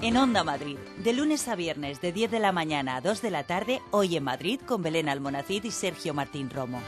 En Onda Madrid, de lunes a viernes de 10 de la mañana a 2 de la tarde, Hoy en Madrid con Belén Almonacid y Sergio Martín Romo.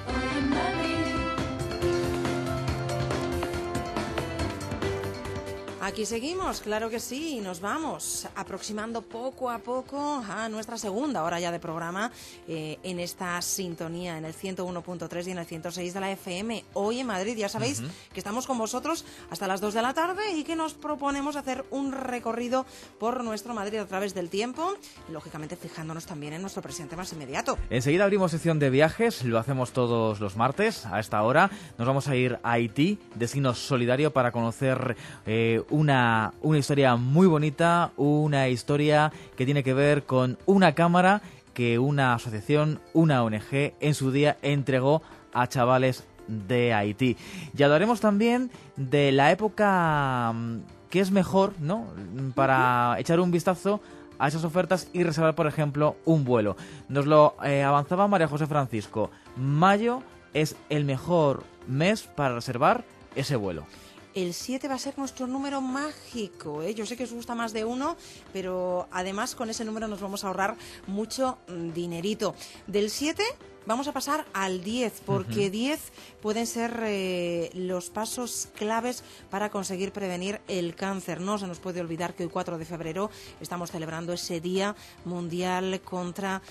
Aquí seguimos, claro que sí, y nos vamos aproximando poco a poco a nuestra segunda hora ya de programa en esta sintonía, en el 101.3 y en el 106 de la FM, Hoy en Madrid. Ya sabéis que estamos con vosotros hasta las 2 de la tarde y que nos proponemos hacer un recorrido por nuestro Madrid a través del tiempo y, lógicamente, fijándonos también en nuestro presente más inmediato. Enseguida abrimos sección de viajes, lo hacemos todos los martes a esta hora. Nos vamos a ir a Haití, destino solidario, para conocer una historia muy bonita, una historia que tiene que ver con una cámara que una asociación, una ONG, en su día entregó a chavales de Haití. Y hablaremos también de la época que es mejor, ¿no?, para echar un vistazo a esas ofertas y reservar, por ejemplo, un vuelo. Nos lo avanzaba María José Francisco. Mayo es el mejor mes para reservar ese vuelo. El 7 va a ser nuestro número mágico, ¿eh? Yo sé que os gusta más de uno, pero además con ese número nos vamos a ahorrar mucho dinerito. Del 7 vamos a pasar al 10, porque 10 pueden ser los pasos claves para conseguir prevenir el cáncer. No se nos puede olvidar que hoy, 4 de febrero, estamos celebrando ese Día Mundial contra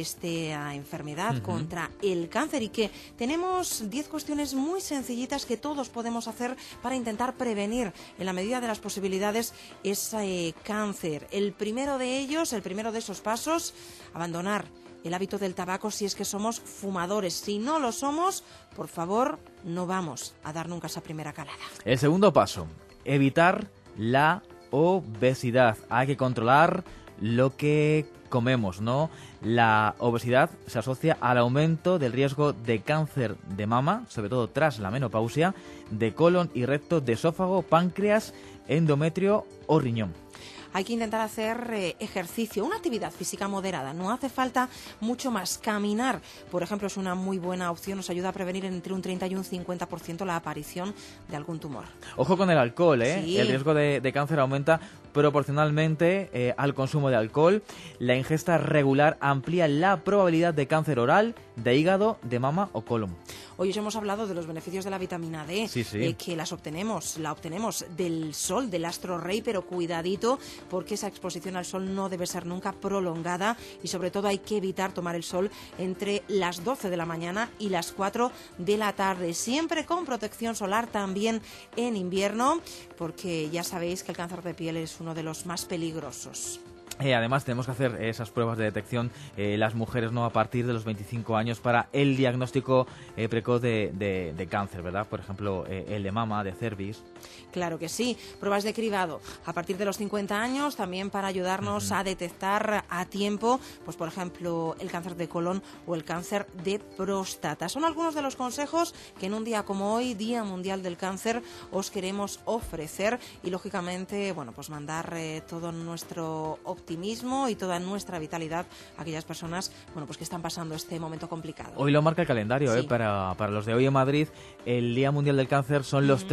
esta enfermedad, contra el cáncer, y que tenemos 10 cuestiones muy sencillitas que todos podemos hacer para intentar prevenir, en la medida de las posibilidades, ese cáncer. El primero de ellos, el primero de esos pasos, abandonar el hábito del tabaco si es que somos fumadores. Si no lo somos, por favor, no vamos a dar nunca esa primera calada. El segundo paso, evitar la obesidad. Hay que controlar lo que comemos, ¿no? La obesidad se asocia al aumento del riesgo de cáncer de mama, sobre todo tras la menopausia, de colon y recto, de esófago, páncreas, endometrio o riñón. Hay que intentar hacer ejercicio, una actividad física moderada. No hace falta mucho más. Caminar, por ejemplo, es una muy buena opción. Nos ayuda a prevenir entre un 30 y un 50% la aparición de algún tumor. Ojo con el alcohol, ¿eh? Sí. El riesgo de cáncer aumenta proporcionalmente al consumo de alcohol. La ingesta regular amplía la probabilidad de cáncer oral, de hígado, de mama o colon. Hoy os hemos hablado de los beneficios de la vitamina D, que la obtenemos del sol, del astro rey, pero cuidadito, porque esa exposición al sol no debe ser nunca prolongada y sobre todo hay que evitar tomar el sol entre las 12 de la mañana y las 4 de la tarde, siempre con protección solar también en invierno, porque ya sabéis que el cáncer de piel es uno de los más peligrosos. Además tenemos que hacer esas pruebas de detección las mujeres, ¿no?, a partir de los 25 años para el diagnóstico precoz de cáncer, ¿verdad? Por ejemplo, el de mama, de cervix. Claro que sí. Pruebas de cribado a partir de los 50 años también para ayudarnos a detectar a tiempo, pues por ejemplo, el cáncer de colon o el cáncer de próstata. Son algunos de los consejos que en un día como hoy, Día Mundial del Cáncer, os queremos ofrecer y lógicamente, bueno, pues mandar todo nuestro optimismo y toda nuestra vitalidad a aquellas personas, bueno, pues que están pasando este momento complicado. Hoy lo marca el calendario, sí. Para los de Hoy en Madrid, el Día Mundial del Cáncer son los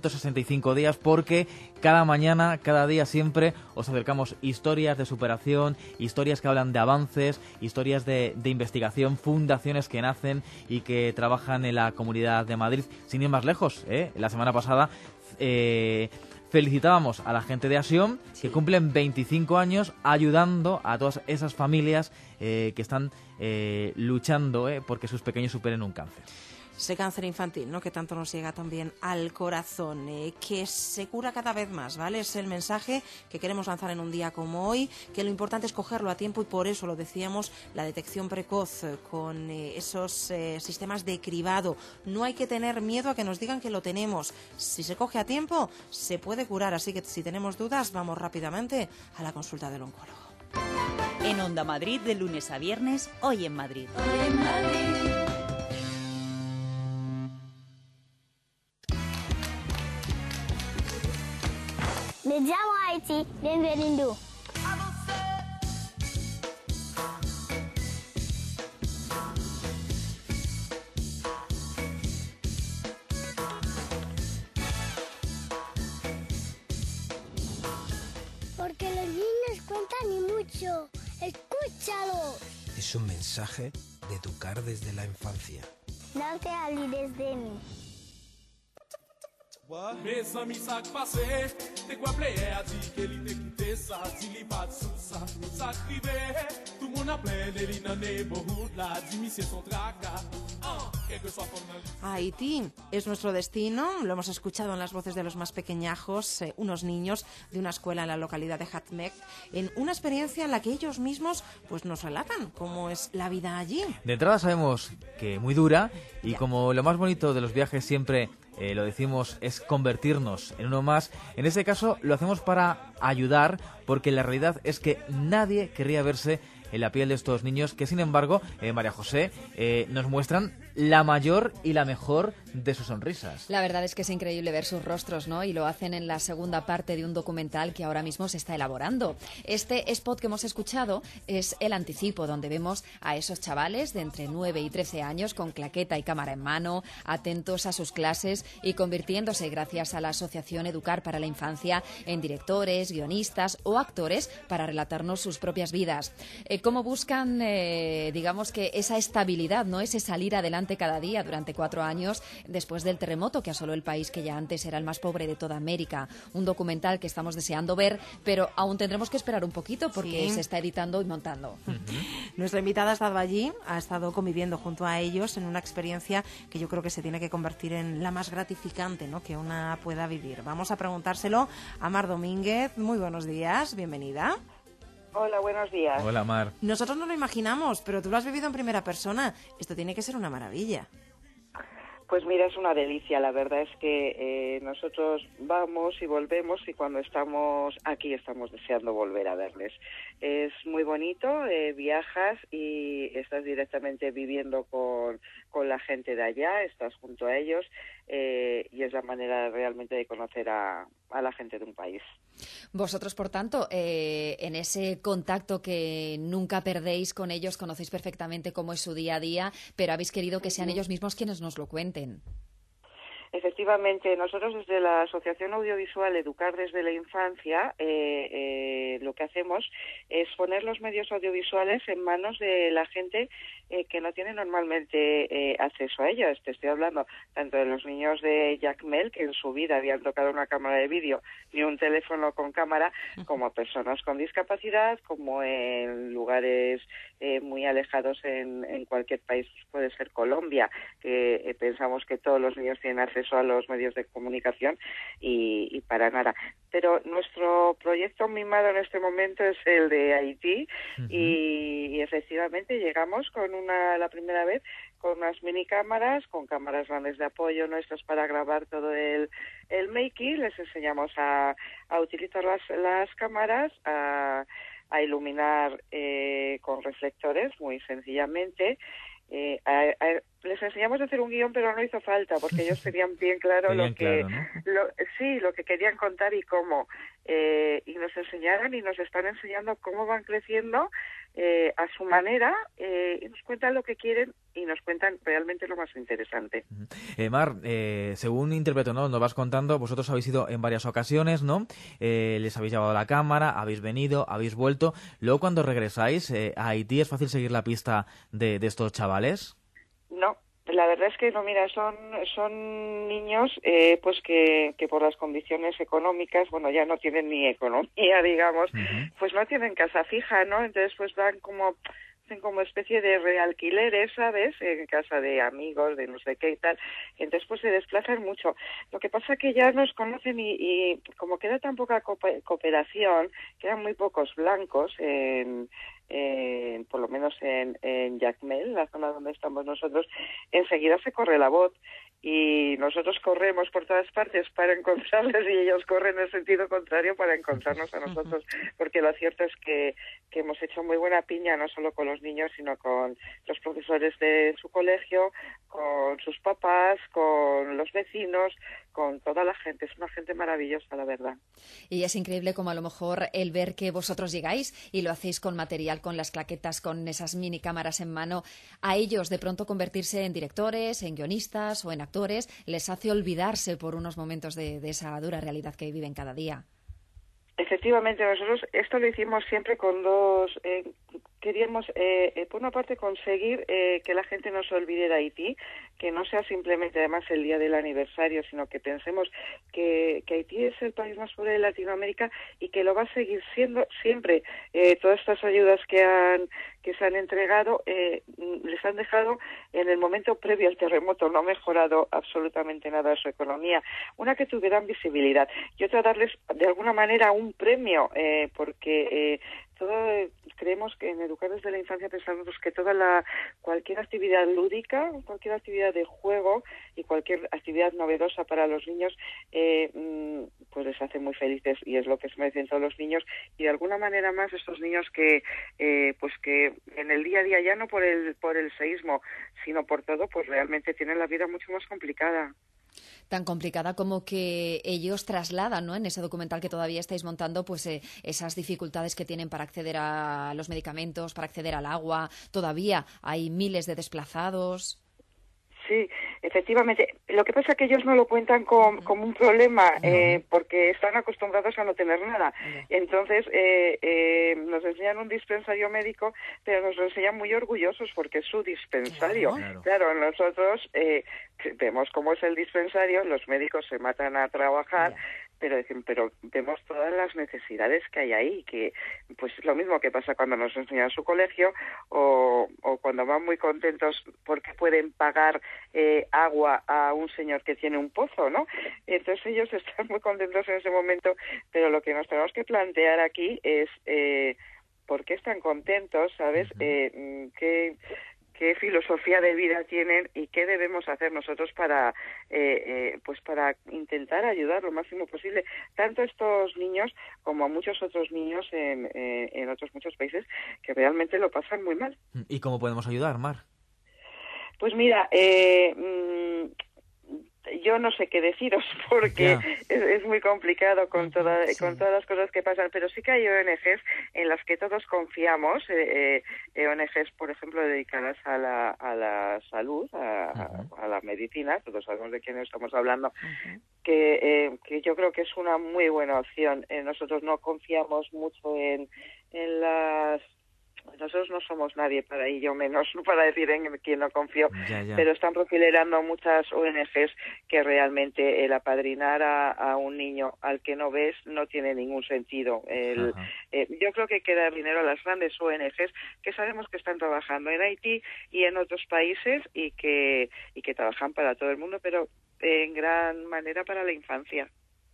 365 días, porque cada mañana, cada día, siempre os acercamos historias de superación, historias que hablan de avances, historias de investigación, fundaciones que nacen y que trabajan en la Comunidad de Madrid. Sin ir más lejos, la semana pasada felicitábamos a la gente de Asión, que cumplen 25 años ayudando a todas esas familias que están luchando porque sus pequeños superen un cáncer. Ese cáncer infantil, ¿no?, que tanto nos llega también al corazón, que se cura cada vez más, ¿vale? Es el mensaje que queremos lanzar en un día como hoy, que lo importante es cogerlo a tiempo y por eso lo decíamos, la detección precoz con esos sistemas de cribado. No hay que tener miedo a que nos digan que lo tenemos. Si se coge a tiempo, se puede curar, así que si tenemos dudas, vamos rápidamente a la consulta del oncólogo. En Onda Madrid, de lunes a viernes, Hoy en Madrid. Hoy en Madrid. Me llamo Haití, bienvenido. Porque los niños Es un mensaje de educar desde la infancia. No te olvides de mí. Mes amis sak pase, te kwa playe a di ke li te kite sa, di li pat sou sa, sa krive, tout moun a plen de li nan neighborhood la, di mi se son traka, quel que soit ton ali. Haití es nuestro destino, lo hemos escuchado en las voces de los más pequeñajos, unos niños de una escuela en la localidad de Jatmec, en una experiencia en la que ellos mismos pues nos relatan cómo es la vida allí. De entrada sabemos que muy dura y como lo más bonito de los viajes siempre lo decimos, es convertirnos en uno más. En este caso lo hacemos para ayudar, porque la realidad es que nadie querría verse en la piel de estos niños que, sin embargo, María José, nos muestran la mayor y la mejor de sus sonrisas. La verdad es que es increíble ver sus rostros, ¿no? Y lo hacen en la segunda parte de un documental que ahora mismo se está elaborando. Este spot que hemos escuchado es el anticipo, donde vemos a esos chavales de entre 9 y 13 años con claqueta y cámara en mano, atentos a sus clases y convirtiéndose, gracias a la asociación Educar para la Infancia, en directores, guionistas o actores para relatarnos sus propias vidas. Cómo buscan, digamos que esa estabilidad, ¿no? Ese salir adelante cada día durante 4 años después del terremoto que asoló el país que ya antes era el más pobre de toda América. Un documental que estamos deseando ver, pero aún tendremos que esperar un poquito porque se está editando y montando. Nuestra invitada ha estado allí, ha estado conviviendo junto a ellos en una experiencia que yo creo que se tiene que convertir en la más gratificante, ¿no?, que una pueda vivir. Vamos a preguntárselo a Mar Domínguez. Muy buenos días, bienvenida. Hola, buenos días. Hola, Mar. Nosotros no lo imaginamos, pero tú lo has vivido en primera persona. Esto tiene que ser una maravilla. Pues mira, es una delicia. La verdad es que nosotros vamos y volvemos y cuando estamos aquí estamos deseando volver a verles. Es muy bonito, viajas y estás directamente viviendo con la gente de allá, estás junto a ellos y es la manera realmente de conocer a la gente de un país. Vosotros, por tanto, en ese contacto que nunca perdéis con ellos, conocéis perfectamente cómo es su día a día, pero habéis querido que sean ellos mismos quienes nos lo cuenten. Efectivamente, nosotros desde la Asociación Audiovisual Educar desde la Infancia lo que hacemos es poner los medios audiovisuales en manos de la gente que no tiene normalmente acceso a ellos. Te estoy hablando tanto de los niños de Jacmel, que en su vida habían tocado una cámara de vídeo ni un teléfono con cámara, como personas con discapacidad, como en lugares muy alejados en cualquier país, puede ser Colombia, que pensamos que todos los niños tienen acceso a los medios de comunicación y para nada. Pero nuestro proyecto mimado en este momento es el de Haití y efectivamente llegamos con la primera vez con unas mini cámaras, con cámaras grandes de apoyo nuestras para grabar todo el making. Les enseñamos a utilizar las cámaras, a iluminar con reflectores muy sencillamente. Les enseñamos a hacer un guión, pero no hizo falta porque ellos tenían bien claro lo que querían contar y cómo, y nos enseñaron y nos están enseñando cómo van creciendo a su manera, y nos cuentan lo que quieren y nos cuentan realmente lo más interesante. Mar, según interpreto, ¿no?, nos vas contando, vosotros habéis ido en varias ocasiones, ¿no? Les habéis llevado la cámara, habéis venido, habéis vuelto. Luego, cuando regresáis a Haití, ¿es fácil seguir la pista de estos chavales? No, la verdad es que no, mira, son niños pues que por las condiciones económicas, bueno, ya no tienen ni economía, digamos, pues no tienen casa fija, ¿no? Entonces pues van hacen como especie de realquileres, ¿sabes?, en casa de amigos, de no sé qué y tal, y entonces pues se desplazan mucho. Lo que pasa que ya nos conocen y como queda tan poca cooperación, quedan muy pocos blancos por lo menos en Jacmel, la zona donde estamos nosotros, enseguida se corre la voz y nosotros corremos por todas partes para encontrarles y ellos corren en el sentido contrario para encontrarnos a nosotros, porque lo cierto es que hemos hecho muy buena piña, no solo con los niños, sino con los profesores de su colegio, con sus papás, con los vecinos, con toda la gente. Es una gente maravillosa, la verdad. Y es increíble como a lo mejor el ver que vosotros llegáis y lo hacéis con material, con las claquetas, con esas mini cámaras en mano, a ellos de pronto convertirse en directores, en guionistas o en actores, les hace olvidarse por unos momentos de esa dura realidad que viven cada día. efectivamente, nosotros esto lo hicimos siempre con dos... queríamos, por una parte, conseguir que la gente no se olvide de Haití, que no sea simplemente, además, el día del aniversario, sino que pensemos que Haití es el país más pobre de Latinoamérica y que lo va a seguir siendo siempre. Todas estas ayudas que se han entregado les han dejado en el momento previo al terremoto, no ha mejorado absolutamente nada su economía. Una, que tuvieran visibilidad, y otra, darles de alguna manera un premio, porque creemos que en Educar desde la Infancia pensamos que cualquier actividad lúdica, cualquier actividad de juego y cualquier actividad novedosa para los niños pues les hace muy felices, y es lo que se merecen todos los niños. Y de alguna manera más estos niños que pues que en el día a día, ya no por el seísmo, sino por todo, pues realmente tienen la vida mucho más complicada. Tan complicada como que ellos trasladan, ¿no?, en ese documental que todavía estáis montando, pues esas dificultades que tienen para acceder a los medicamentos, para acceder al agua. Todavía hay miles de desplazados. Sí, efectivamente. Lo que pasa es que ellos no lo cuentan como un problema, porque están acostumbrados a no tener nada. Entonces, nos enseñan un dispensario médico, pero nos lo enseñan muy orgullosos porque es su dispensario. Claro, nosotros vemos cómo es el dispensario, los médicos se matan a trabajar, pero vemos todas las necesidades que hay ahí, que pues es lo mismo que pasa cuando nos enseñan su colegio o cuando van muy contentos porque pueden pagar agua a un señor que tiene un pozo, ¿no? Entonces ellos están muy contentos en ese momento, pero lo que nos tenemos que plantear aquí es ¿por qué están contentos? ¿Sabes? ¿Qué filosofía de vida tienen y qué debemos hacer nosotros para pues para intentar ayudar lo máximo posible tanto a estos niños como a muchos otros niños en otros muchos países que realmente lo pasan muy mal? ¿Y cómo podemos ayudar, Mar? Pues mira, yo no sé qué deciros porque es muy complicado con todas las cosas que pasan, pero sí que hay ONGs en las que todos confiamos, ONGs, por ejemplo, dedicadas a la salud, a la medicina, todos sabemos de quién estamos hablando, que yo creo que es una muy buena opción. Nosotros no confiamos mucho en las... Nosotros no somos nadie para ello, menos para decir en quién no confío, pero están proliferando muchas ONGs que realmente el apadrinar a un niño al que no ves no tiene ningún sentido. Yo creo que hay que dar dinero a las grandes ONGs que sabemos que están trabajando en Haití y en otros países y que trabajan para todo el mundo, pero en gran manera para la infancia.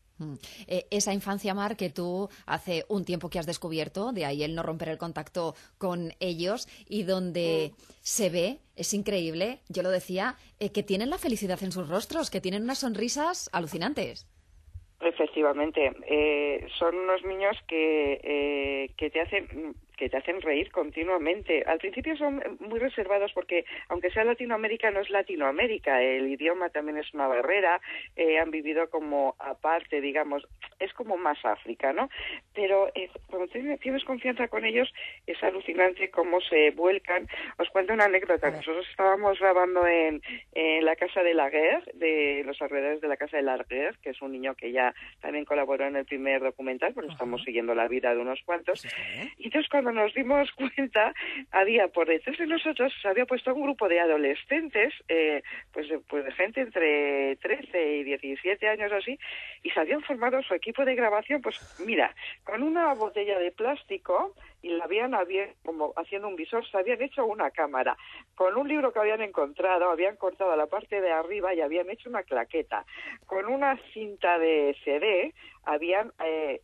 Esa infancia, Mar, que tú hace un tiempo que has descubierto, de ahí el no romper el contacto con ellos, y donde se ve, es increíble, yo lo decía, que tienen la felicidad en sus rostros, que tienen unas sonrisas alucinantes. Efectivamente, son unos niños que te hacen reír continuamente. Al principio son muy reservados porque, aunque sea Latinoamérica, no es Latinoamérica. El idioma también es una barrera. Han vivido como aparte, digamos, es como más África, ¿no? Pero cuando tienes confianza con ellos, es alucinante cómo se vuelcan. Os cuento una anécdota. Nosotros estábamos grabando en la casa de Laguerre, de los alrededores de la casa de Laguerre, que es un niño que ya también colaboró en el primer documental, porque estamos siguiendo la vida de unos cuantos. Y entonces, cuando nos dimos cuenta, había por detrás de nosotros, se había puesto un grupo de adolescentes, pues de gente entre 13 y 17 años o así, y se habían formado su equipo de grabación, pues mira, con una botella de plástico, y la habían como haciendo un visor, se habían hecho una cámara. Con un libro que habían encontrado, habían cortado la parte de arriba y habían hecho una claqueta. Con una cinta de CD, habían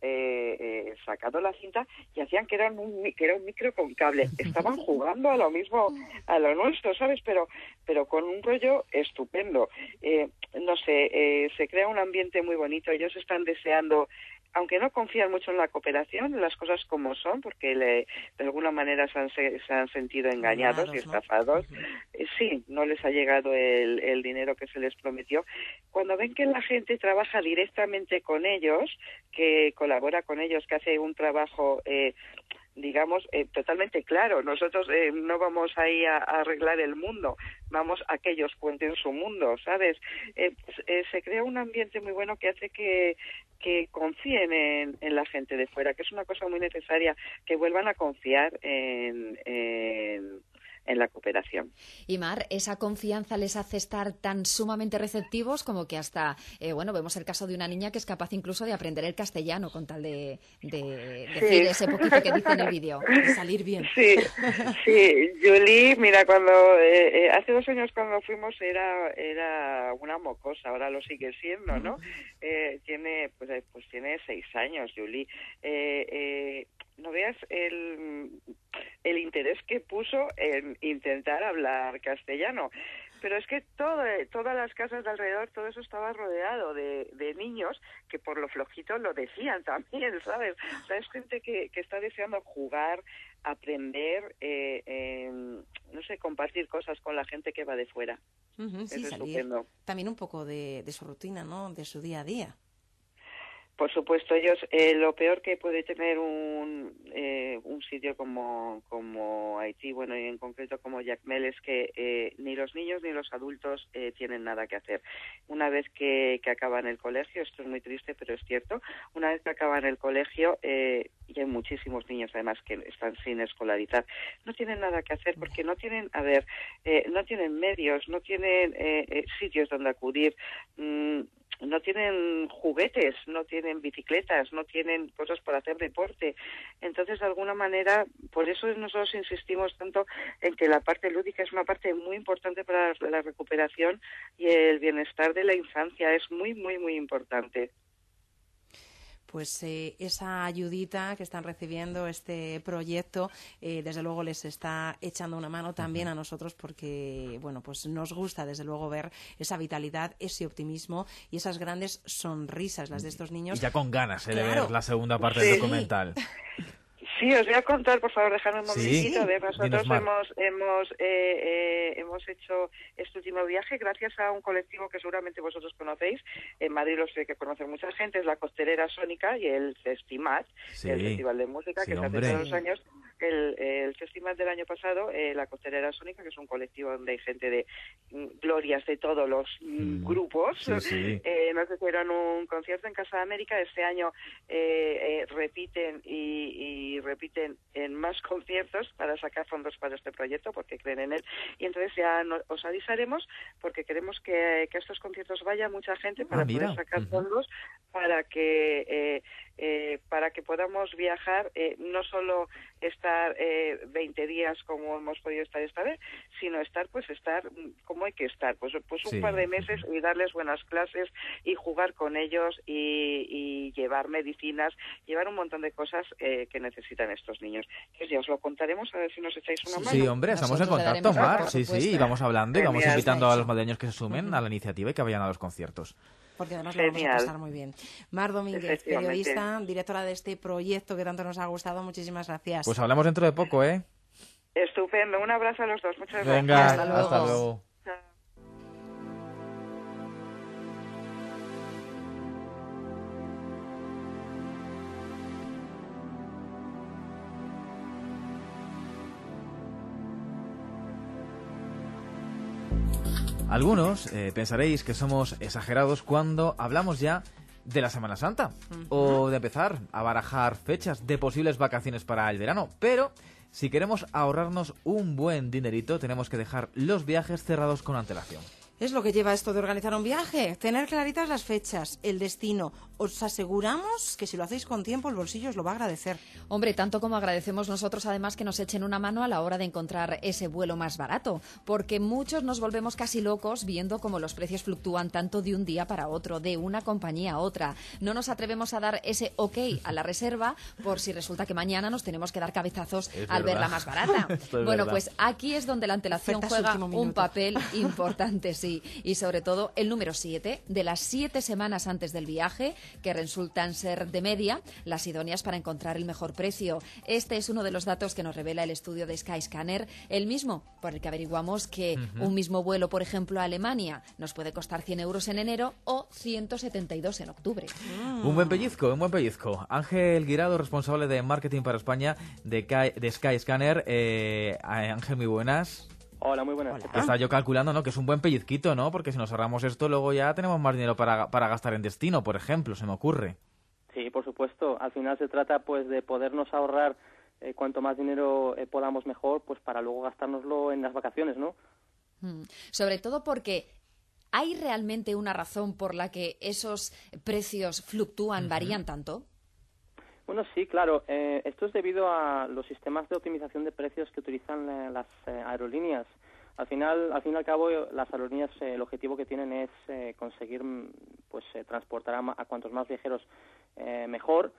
sacado la cinta y hacían que era un micro con cable. Estaban jugando a lo mismo, a lo nuestro, ¿sabes? Pero con un rollo estupendo. No sé, se crea un ambiente muy bonito. Ellos están deseando, aunque no confían mucho en la cooperación, las cosas como son, porque de alguna manera se han sentido engañados y estafados. Sí, no les ha llegado el dinero que se les prometió. Cuando ven que la gente trabaja directamente con ellos, que colabora con ellos, que hace un trabajo digamos, totalmente claro. Nosotros no vamos ahí a arreglar el mundo, vamos a que ellos cuenten su mundo, ¿sabes? Se crea un ambiente muy bueno que hace que confíen en la gente de fuera, que es una cosa muy necesaria, que vuelvan a confiar en la cooperación. Y Mar, esa confianza les hace estar tan sumamente receptivos como que hasta, vemos el caso de una niña que es capaz incluso de aprender el castellano con tal de decir ese poquito que dice en el vídeo, de salir bien. Sí, Julie, mira, cuando hace 2 años cuando fuimos era una mocosa, ahora lo sigue siendo, ¿no? Tiene 6 años, Julie. No veas el interés que puso en intentar hablar castellano. Pero es que todas las casas de alrededor, todo eso estaba rodeado de niños que por lo flojito lo decían también, ¿sabes? O sea, es gente que está deseando jugar, aprender, compartir cosas con la gente que va de fuera. Sí, salir estupendo. También un poco de su rutina, ¿no? De su día a día. Por supuesto, ellos, lo peor que puede tener un sitio como Haití, bueno, y en concreto como Jacmel, es que ni los niños ni los adultos tienen nada que hacer. Una vez que acaban el colegio, esto es muy triste, pero es cierto, una vez que acaban el colegio, y hay muchísimos niños además que están sin escolarizar, no tienen nada que hacer porque no tienen, no tienen medios, no tienen sitios donde acudir, no tienen juguetes, no tienen bicicletas, no tienen cosas para hacer deporte. Entonces, de alguna manera, por eso nosotros insistimos tanto en que la parte lúdica es una parte muy importante para la recuperación y el bienestar de la infancia. Es muy, muy, muy importante. Pues esa ayudita que están recibiendo, este proyecto, desde luego les está echando una mano también a nosotros porque, bueno, pues nos gusta desde luego ver esa vitalidad, ese optimismo y esas grandes sonrisas, las de estos niños. Y ya con ganas de Claro. ver la segunda parte del documental. Sí, os voy a contar, por favor, dejadme un momentito. Sí. Nosotros hemos hecho este último viaje gracias a un colectivo que seguramente vosotros conocéis. En Madrid los sé que conoce mucha gente, es la Costelera Sónica y el Festimat, el Festival de Música que se hace todos los años. El Festival del año pasado, la Costelera Sónica, que es un colectivo donde hay gente de glorias de todos los grupos, nos hicieron un concierto en Casa de América. Este año repiten y repiten en más conciertos para sacar fondos para este proyecto porque creen en él, y entonces ya os avisaremos porque queremos que a estos conciertos vaya mucha gente para poder sacar fondos para que podamos viajar, no solo estar 20 días como hemos podido estar esta vez, sino estar como hay que estar, pues un par de meses y darles buenas clases y jugar con ellos y llevar medicinas, llevar un montón de cosas que necesitan estos niños. Entonces ya os lo contaremos, a ver si nos echáis una mano. Sí, hombre, estamos en contacto, Mar. Sí, y vamos hablando y vamos invitando a los madrileños que se sumen a la iniciativa y que vayan a los conciertos. Porque además lo vamos a pasar muy bien. Mar Domínguez, periodista, directora de este proyecto que tanto nos ha gustado. Muchísimas gracias. Pues hablamos dentro de poco, ¿eh? Estupendo. Un abrazo a los dos. Muchas gracias. Venga, hasta luego. Algunos pensaréis que somos exagerados cuando hablamos ya de la Semana Santa o de empezar a barajar fechas de posibles vacaciones para el verano, pero si queremos ahorrarnos un buen dinerito tenemos que dejar los viajes cerrados con antelación. Es lo que lleva esto de organizar un viaje, tener claritas las fechas, el destino. Os aseguramos que si lo hacéis con tiempo el bolsillo os lo va a agradecer. Hombre, tanto como agradecemos nosotros además que nos echen una mano a la hora de encontrar ese vuelo más barato, porque muchos nos volvemos casi locos viendo cómo los precios fluctúan tanto de un día para otro, de una compañía a otra. No nos atrevemos a dar ese ok a la reserva por si resulta que mañana nos tenemos que dar cabezazos al verla más barata. Bueno, pues aquí es donde la antelación juega un papel importante, sí. Sí, y sobre todo el número 7, de las 7 semanas antes del viaje, que resultan ser de media las idóneas para encontrar el mejor precio. Este es uno de los datos que nos revela el estudio de Skyscanner, el mismo por el que averiguamos que un mismo vuelo, por ejemplo, a Alemania, nos puede costar 100 euros en enero o 172 en octubre. Un buen pellizco, un buen pellizco. Ángel Guirado, responsable de marketing para España de Skyscanner. Ángel, muy buenas. Hola, muy buenas. Estaba yo calculando, ¿no?, que es un buen pellizquito, ¿no? Porque si nos ahorramos esto, luego ya tenemos más dinero para gastar en destino, por ejemplo, se me ocurre. Sí, por supuesto. Al final se trata pues de podernos ahorrar cuanto más dinero podamos mejor, pues para luego gastárnoslo en las vacaciones, ¿no? Sobre todo porque ¿hay realmente una razón por la que esos precios fluctúan, varían tanto? Bueno, sí, claro. Esto es debido a los sistemas de optimización de precios que utilizan las aerolíneas. Al fin y al cabo, las aerolíneas, el objetivo que tienen es conseguir transportar a cuantos más viajeros mejor,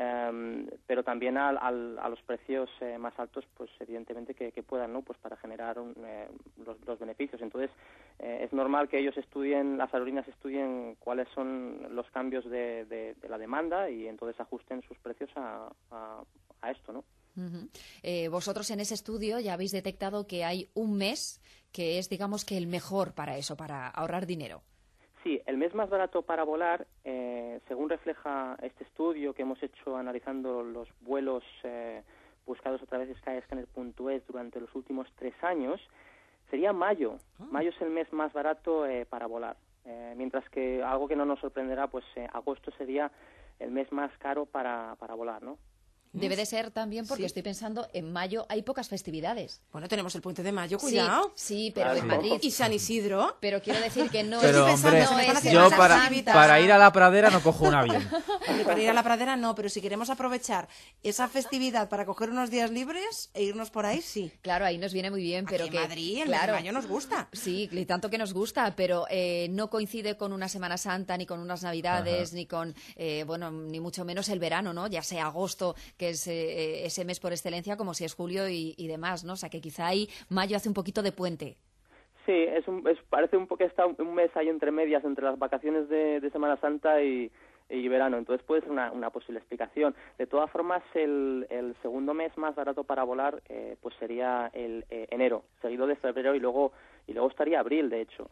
pero también a los precios más altos, pues evidentemente que puedan, ¿no? Pues para generar los beneficios. Entonces, es normal que las aerolíneas estudien cuáles son los cambios de la demanda y entonces ajusten sus precios a esto, ¿no? Vosotros en ese estudio ya habéis detectado que hay un mes que es, digamos, que el mejor para eso, para ahorrar dinero. Sí, el mes más barato para volar, según refleja este estudio que hemos hecho analizando los vuelos buscados a través de skyscanner.es durante los últimos 3 años, sería mayo. Mayo es el mes más barato para volar. Mientras que algo que no nos sorprenderá, pues agosto sería el mes más caro para volar, ¿no? Debe de ser también porque Sí. estoy pensando, en mayo hay pocas festividades. Bueno, tenemos el puente de mayo, cuidado. Sí, pero Claro. en Madrid. Y San Isidro. Pero quiero decir que no Pero, es... hombre, no es yo Semana Santa. para ir a la pradera no cojo un avión. Hombre, para ir a la pradera no, pero si queremos aprovechar esa festividad para coger unos días libres e irnos por ahí, sí. Claro, ahí nos viene muy bien, pero Aquí que... en Madrid, el claro, mes de mayo nos gusta. Sí, y tanto que nos gusta, pero no coincide con una Semana Santa, ni con unas Navidades, ni con, ni mucho menos el verano, ¿no? Ya sea agosto, que es ese mes por excelencia, como si es julio y demás, ¿no? O sea, que quizá ahí mayo hace un poquito de puente. Sí, parece un poco que está un mes ahí entre medias, entre las vacaciones de Semana Santa y verano. Entonces puede ser una posible explicación. De todas formas, el segundo mes más barato para volar pues sería el enero, seguido de febrero y luego estaría abril, de hecho.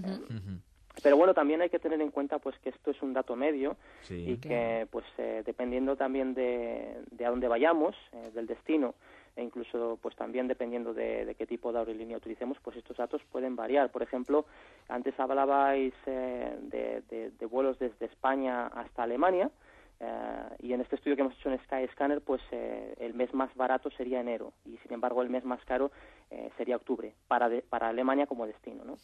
Pero bueno, también hay que tener en cuenta pues que esto es un dato medio y que pues dependiendo también de a dónde vayamos, del destino, e incluso pues también dependiendo de qué tipo de aerolínea utilicemos, pues estos datos pueden variar. Por ejemplo, antes hablabais de vuelos desde España hasta Alemania, y en este estudio que hemos hecho en Skyscanner, pues el mes más barato sería enero y sin embargo el mes más caro sería octubre para Alemania como destino, ¿no?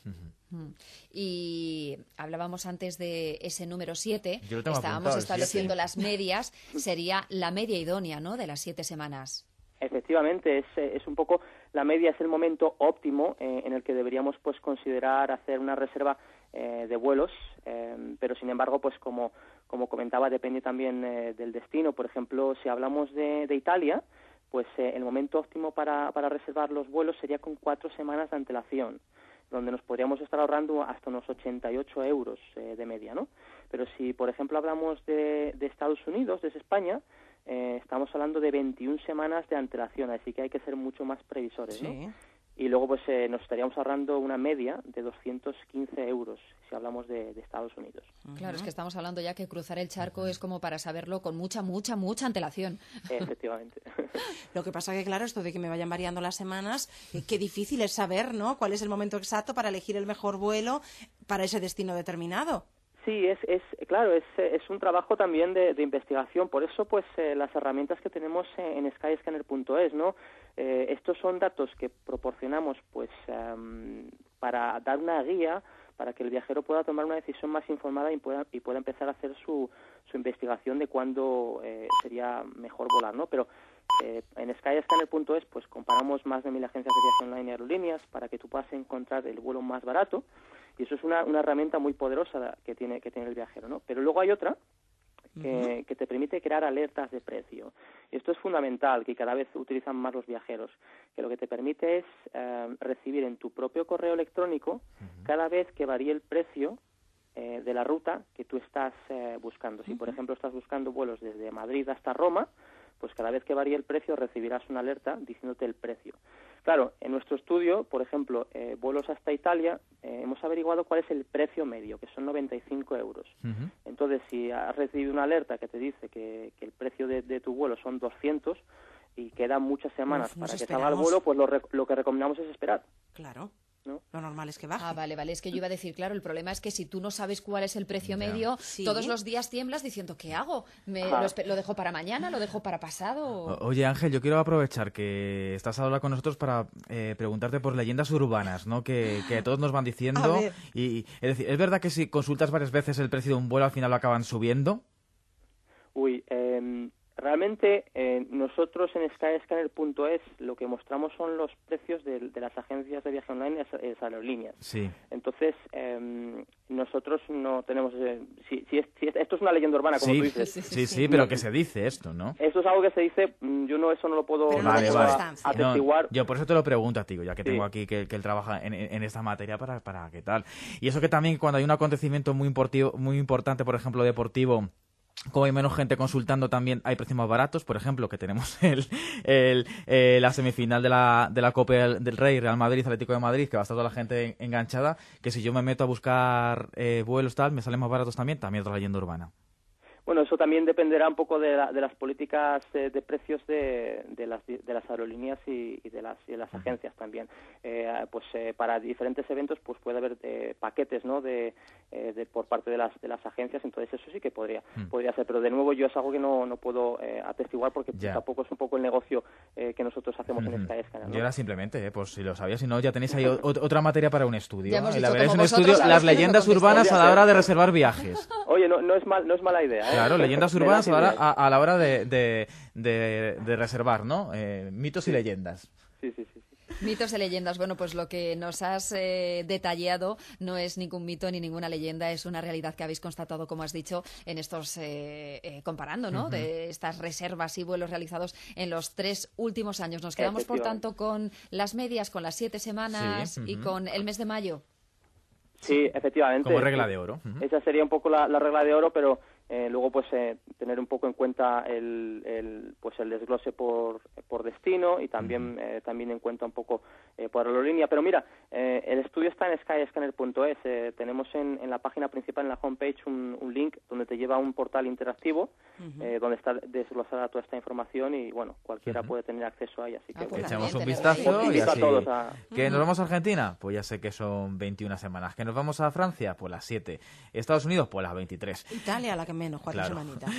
Y hablábamos antes de ese número 7, Yo lo tengo estábamos apuntado, el estableciendo 7. las medias, sería la media idónea, ¿no?, de las 7 semanas. Efectivamente, es un poco la media, es el momento óptimo en el que deberíamos pues considerar hacer una reserva de vuelos, pero sin embargo, pues como comentaba, depende también del destino. Por ejemplo, si hablamos de Italia, pues el momento óptimo para reservar los vuelos sería con 4 semanas de antelación, donde nos podríamos estar ahorrando hasta unos 88 euros de media, ¿no? Pero si, por ejemplo, hablamos de Estados Unidos, desde España, estamos hablando de 21 semanas de antelación, así que hay que ser mucho más previsores, ¿no? Sí. Y luego pues nos estaríamos ahorrando una media de 215 euros si hablamos de Estados Unidos. Claro, es que estamos hablando ya que cruzar el charco es como para saberlo con mucha antelación. Efectivamente. Lo que pasa que, claro, esto de que me vayan variando las semanas, qué difícil es saber, ¿no?, cuál es el momento exacto para elegir el mejor vuelo para ese destino determinado. Sí, claro, es un trabajo también de investigación. Por eso, pues, las herramientas que tenemos en skyscanner.es, ¿no? Estos son datos que proporcionamos, pues, para dar una guía para que el viajero pueda tomar una decisión más informada y pueda empezar a hacer su investigación de cuándo sería mejor volar, ¿no? Pero en skyscanner.es, pues, comparamos más de 1000 agencias de viaje online y aerolíneas para que tú puedas encontrar el vuelo más barato. Y eso es una herramienta muy poderosa que tiene el viajero, ¿no? Pero luego hay otra, que te permite crear alertas de precio. Y esto es fundamental, que cada vez utilizan más los viajeros, que lo que te permite es recibir en tu propio correo electrónico cada vez que varíe el precio de la ruta que tú estás buscando. Si, por ejemplo, estás buscando vuelos desde Madrid hasta Roma, pues cada vez que varíe el precio recibirás una alerta diciéndote el precio. Claro, en nuestro estudio, por ejemplo, vuelos hasta Italia, hemos averiguado cuál es el precio medio, que son 95 euros. Entonces, si has recibido una alerta que te dice que el precio de tu vuelo son 200 y quedan muchas semanas para que salga el vuelo, pues lo que recomendamos es esperar. Claro. ¿No? Lo normal es que baje. Vale, es que yo iba a decir, claro, el problema es que si tú no sabes cuál es el precio medio, todos los días tiemblas diciendo, ¿qué hago? ¿Lo dejo para mañana? ¿Lo dejo para pasado? Oye, Ángel, yo quiero aprovechar que estás ahora con nosotros para preguntarte por leyendas urbanas, ¿no? Que todos nos van diciendo. Y es decir, ¿es verdad que si consultas varias veces el precio de un vuelo al final lo acaban subiendo? Realmente nosotros en skyscanner.es lo que mostramos son los precios de las agencias de viaje online y las aerolíneas. Sí. Entonces, nosotros no tenemos... esto es una leyenda urbana, como tú dices. Sí, pero que se dice esto, ¿no? Esto es algo que se dice, yo eso no lo puedo atestiguar. No, yo por eso te lo pregunto a ti, ya que tengo aquí que él trabaja en esta materia para qué tal. Y eso que también cuando hay un acontecimiento muy importante, por ejemplo, deportivo, como hay menos gente consultando, también hay precios más baratos. Por ejemplo, que tenemos la semifinal de la Copa del Rey, Real Madrid, Atlético de Madrid, que va a estar toda la gente enganchada, que si yo me meto a buscar vuelos tal, me salen más baratos también otra leyenda urbana. Bueno, eso también dependerá un poco de las políticas de precios de las aerolíneas y de las agencias también. Para diferentes eventos pues puede haber paquetes, ¿no? Por parte de las agencias, entonces eso sí que podría ser, pero de nuevo yo es algo que no puedo atestiguar porque tampoco es un poco el negocio que nosotros hacemos en Skyscanner, ¿no? Yo era simplemente, pues si lo sabía, si no ya tenéis ahí otra materia para un estudio. Ya hemos dicho, la verdad es un estudio, las leyendas urbanas a la hora de reservar viajes. Oye, no es mala idea, ¿eh? Claro, leyendas urbanas a la hora de reservar, ¿no? Mitos y leyendas. Sí. Mitos y leyendas. Bueno, pues lo que nos has detallado no es ningún mito ni ninguna leyenda, es una realidad que habéis constatado, como has dicho, en estos comparando, ¿no? De estas reservas y vuelos realizados en los 3 últimos años. Nos quedamos, por tanto, con las medias, con las 7 semanas y con el mes de mayo. Sí, efectivamente. Como regla de oro. Esa sería un poco la regla de oro, pero luego pues tener un poco en cuenta el desglose por destino y también en cuenta un poco por aerolínea. Pero mira, el estudio está en skyscanner.es. Tenemos en la página principal, en la homepage, un link donde te lleva a un portal interactivo donde está desglosada toda esta información y bueno, cualquiera puede tener acceso a ella. Así que pues echamos un vistazo y así. ¿Que nos vamos a Argentina? Pues ya sé que son 21 semanas. ¿Que nos vamos a Francia? Pues las 7. Estados Unidos? Pues las 23. Italia, la que menos, 4 semanitas.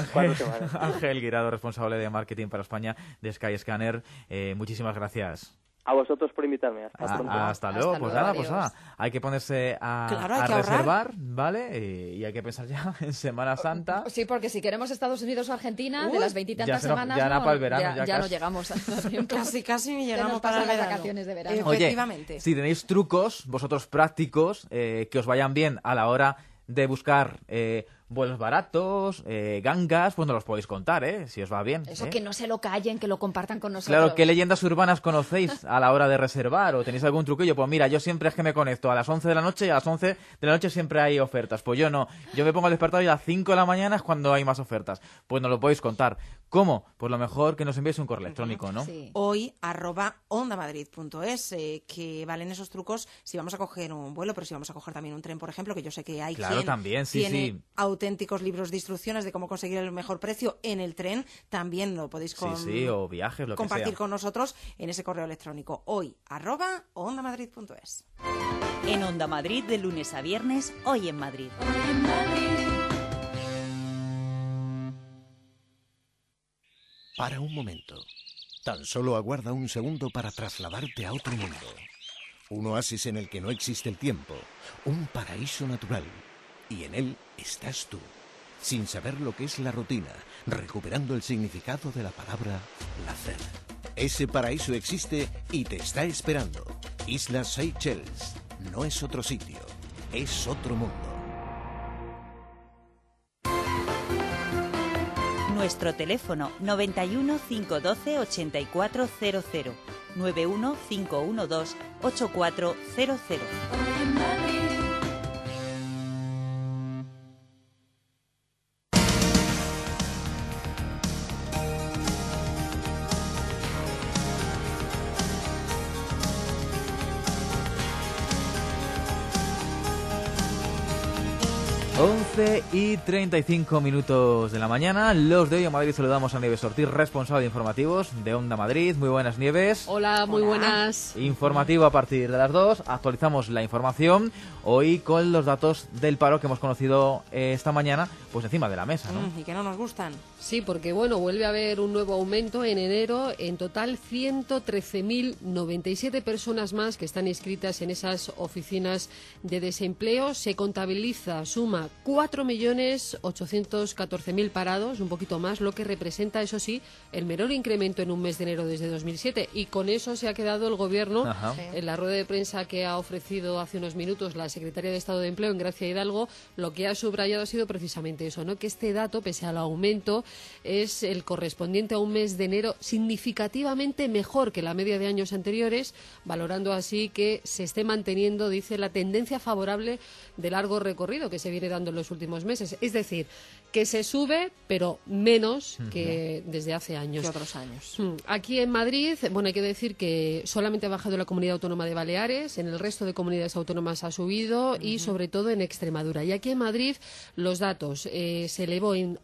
Ángel Guirado, responsable de marketing para España de Skyscanner, muchísimas gracias. A vosotros por invitarme. Hasta luego. Pues nada, hay que ponerse a reservar, ¿vale? Y hay que pensar ya en Semana Santa. Sí, porque si queremos Estados Unidos o Argentina, de las 20 y tantas semanas, para el verano, ya no llegamos a tiempo. Casi llegamos para las vacaciones de verano. Efectivamente. Oye, si tenéis trucos, vosotros prácticos, que os vayan bien a la hora de buscar vuelos baratos, gangas, pues nos los podéis contar, si os va bien. Eso, que no se lo callen, que lo compartan con nosotros. Claro, ¿qué leyendas urbanas conocéis a la hora de reservar? ¿O tenéis algún truquillo? Pues mira, yo siempre es que me conecto a las 11 de la noche y a las 11 de la noche siempre hay ofertas. Pues yo no, yo me pongo al despertador y a las 5 de la mañana es cuando hay más ofertas. Pues nos lo podéis contar. ¿Cómo? Pues lo mejor que nos enviéis un correo electrónico, ¿no? Sí. Hoy, @ondamadrid.es, que valen esos trucos si vamos a coger un vuelo, pero si vamos a coger también un tren, por ejemplo, que yo sé que hay quien también, tiene auténticos libros de instrucciones de cómo conseguir el mejor precio en el tren, también lo podéis o viajes, lo compartir que sea. con nosotros en ese correo electrónico. Hoy, @ondamadrid.es. En Onda Madrid, de lunes a viernes, Hoy en Madrid. Para un momento. Tan solo aguarda un segundo para trasladarte a otro mundo. Un oasis en el que no existe el tiempo. Un paraíso natural. Y en él estás tú, sin saber lo que es la rutina, recuperando el significado de la palabra placer. Ese paraíso existe y te está esperando. Islas Seychelles. No es otro sitio, es otro mundo. Nuestro teléfono 91 512 8400, 91 512 8400. 11:35 de la mañana. Los de Hoy en Madrid saludamos a Nieves Ortiz, responsable de informativos de Onda Madrid. Muy buenas, Nieves. Hola, muy buenas. Informativo a partir de las 2. Actualizamos la información hoy con los datos del paro que hemos conocido esta mañana, pues encima de la mesa, ¿no? Y que no nos gustan. Sí, porque bueno, vuelve a haber un nuevo aumento en enero. En total, 113.097 personas más que están inscritas en esas oficinas de desempleo. Se contabiliza, suma 4.814.000 parados, un poquito más, lo que representa, eso sí, el menor incremento en un mes de enero desde 2007. Y con eso se ha quedado el Gobierno. En la rueda de prensa que ha ofrecido hace unos minutos la secretaria de Estado de Empleo, en Gracia Hidalgo, lo que ha subrayado ha sido precisamente eso, ¿no? Que este dato, pese al aumento, es el correspondiente a un mes de enero significativamente mejor que la media de años anteriores, valorando así que se esté manteniendo, dice, la tendencia favorable de largo recorrido que se viene dando en los últimos meses. Es decir, que se sube, pero menos que desde hace años. Que otros años. Aquí en Madrid, bueno, hay que decir que solamente ha bajado la Comunidad Autónoma de Baleares, en el resto de comunidades autónomas ha subido y sobre todo en Extremadura. Y aquí en Madrid los datos se elevó en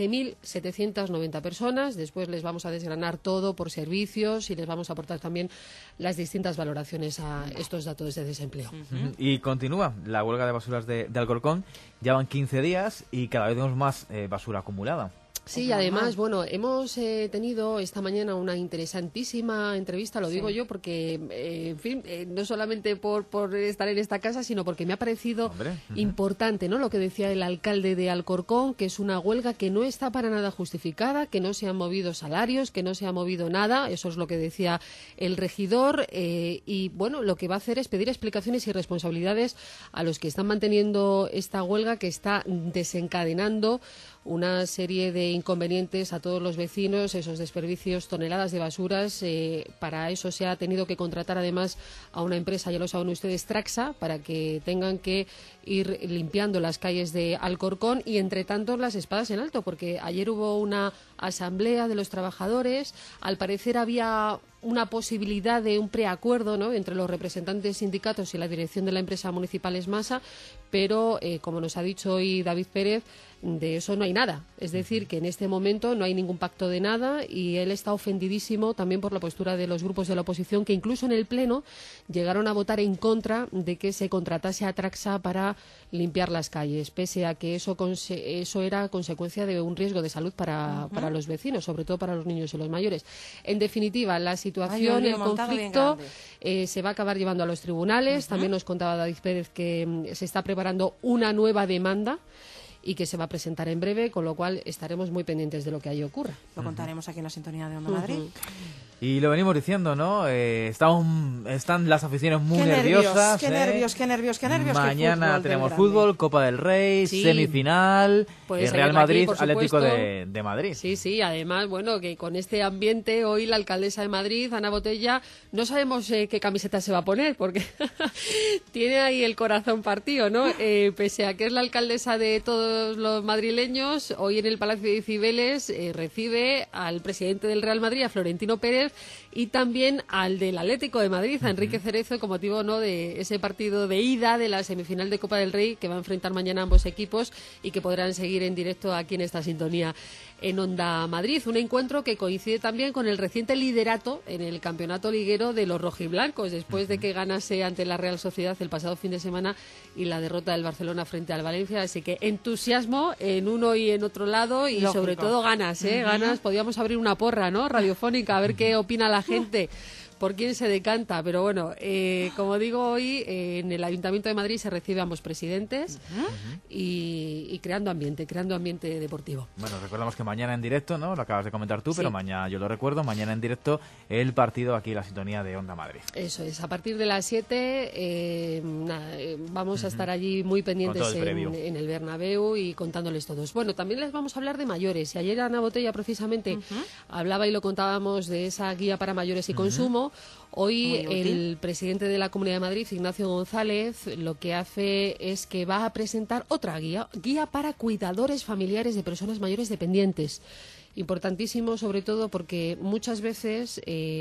11.790 personas. Después les vamos a desgranar todo por servicios y les vamos a aportar también las distintas valoraciones a estos datos de desempleo. Y continúa la huelga de basuras de Alcorcón. Ya van 15 días y cada vez vemos más basura acumulada. Sí, además, bueno, hemos tenido esta mañana una interesantísima entrevista, lo digo yo porque, en fin, no solamente por estar en esta casa, sino porque me ha parecido importante, ¿no? Lo que decía el alcalde de Alcorcón, que es una huelga que no está para nada justificada, que no se han movido salarios, que no se ha movido nada, eso es lo que decía el regidor, y bueno, lo que va a hacer es pedir explicaciones y responsabilidades a los que están manteniendo esta huelga que está desencadenando una serie de inconvenientes a todos los vecinos, esos desperdicios, toneladas de basuras. Para eso se ha tenido que contratar además a una empresa, ya lo saben ustedes, Traxa, para que tengan que ir limpiando las calles de Alcorcón y entre tanto las espadas en alto, porque ayer hubo una asamblea de los trabajadores. Al parecer había una posibilidad de un preacuerdo, ¿no?, entre los representantes sindicatos y la dirección de la empresa municipal Esmasa, pero como nos ha dicho hoy David Pérez, de eso no hay nada. Es decir, que en este momento no hay ningún pacto de nada y él está ofendidísimo también por la postura de los grupos de la oposición que incluso en el Pleno llegaron a votar en contra de que se contratase a Traxa para limpiar las calles, pese a que eso era consecuencia de un riesgo de salud para los vecinos, sobre todo para los niños y los mayores. En definitiva, la situación, el conflicto se va a acabar llevando a los tribunales. También nos contaba David Pérez que se está preparando una nueva demanda y que se va a presentar en breve, con lo cual estaremos muy pendientes de lo que ahí ocurra. Lo contaremos aquí en la sintonía de Onda Madrid. Y lo venimos diciendo, ¿no? Están las aficiones muy nerviosas. Qué nervios. Mañana tenemos fútbol, Copa del Rey, semifinal, pues Real Madrid, Atlético de Madrid. Sí, además, bueno, que con este ambiente hoy la alcaldesa de Madrid, Ana Botella, no sabemos qué camiseta se va a poner, porque tiene ahí el corazón partido, ¿no? Pese a que es la alcaldesa de todos los madrileños, hoy en el Palacio de Cibeles recibe al presidente del Real Madrid, a Florentino Pérez, y también al del Atlético de Madrid, a Enrique Cerezo, con motivo, ¿no?, de ese partido de ida de la semifinal de Copa del Rey que va a enfrentar mañana ambos equipos y que podrán seguir en directo aquí en esta sintonía en Onda Madrid. Un encuentro que coincide también con el reciente liderato en el campeonato liguero de los rojiblancos, después de que ganase ante la Real Sociedad el pasado fin de semana y la derrota del Barcelona frente al Valencia. Así que entusiasmo en uno y en otro lado y sobre todo ganas, ganas. Podríamos abrir una porra, ¿no?, radiofónica, a ver qué opina la gente. por quién se decanta. Pero bueno, como digo, hoy en el Ayuntamiento de Madrid se recibe a ambos presidentes y creando ambiente deportivo. Bueno, recordamos que mañana en directo, ¿no? Lo acabas de comentar tú, pero mañana, yo lo recuerdo, mañana en directo el partido aquí en la sintonía de Onda Madrid. Eso es, a partir de las 7 vamos a estar allí muy pendientes en el Bernabéu y contándoles todos. Bueno, también les vamos a hablar de mayores. Y ayer Ana Botella precisamente hablaba y lo contábamos de esa guía para mayores y consumo. Hoy el presidente de la Comunidad de Madrid, Ignacio González, lo que hace es que va a presentar otra guía para cuidadores familiares de personas mayores dependientes. Importantísimo, sobre todo porque muchas veces,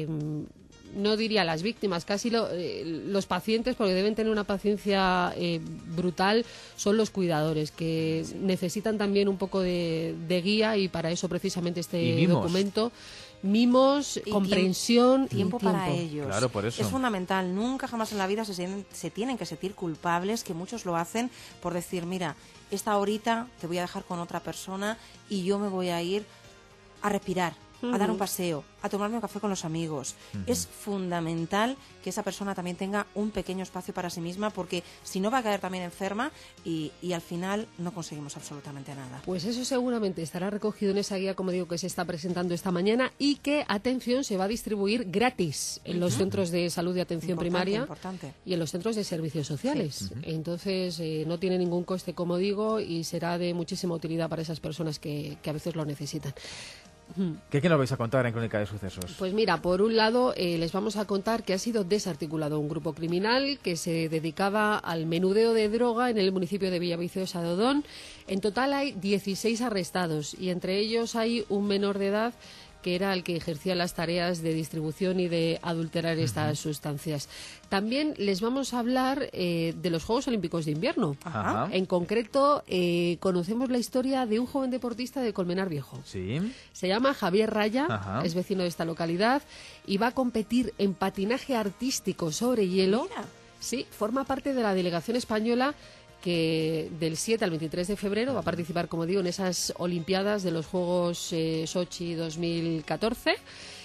no diría las víctimas, casi los pacientes, porque deben tener una paciencia brutal, son los cuidadores, que necesitan también un poco de guía, y para eso precisamente este documento. Mimos, comprensión, tiempo para ellos. Claro, por eso. Es fundamental. Nunca jamás en la vida se tienen que sentir culpables, que muchos lo hacen por decir, mira, esta horita te voy a dejar con otra persona y yo me voy a ir a respirar, a dar un paseo, a tomarme un café con los amigos. Es fundamental que esa persona también tenga un pequeño espacio para sí misma, porque si no va a caer también enferma y al final no conseguimos absolutamente nada. Pues eso seguramente estará recogido en esa guía, como digo, que se está presentando esta mañana y que, atención, se va a distribuir gratis en los centros de salud y atención primaria y en los centros de servicios sociales. Entonces, no tiene ningún coste, como digo, y será de muchísima utilidad para esas personas que a veces lo necesitan. ¿Qué nos vais a contar en Crónica de Sucesos? Pues mira, por un lado les vamos a contar que ha sido desarticulado un grupo criminal que se dedicaba al menudeo de droga en el municipio de Villaviciosa de Odón. En total hay 16 arrestados y entre ellos hay un menor de edad que era el que ejercía las tareas de distribución y de adulterar estas sustancias. También les vamos a hablar de los Juegos Olímpicos de Invierno. En concreto, conocemos la historia de un joven deportista de Colmenar Viejo. Sí. Se llama Javier Raya, es vecino de esta localidad y va a competir en patinaje artístico sobre hielo. Mira. Sí, forma parte de la delegación española que del 7 al 23 de febrero va a participar, como digo, en esas Olimpiadas de los Juegos Sochi 2014.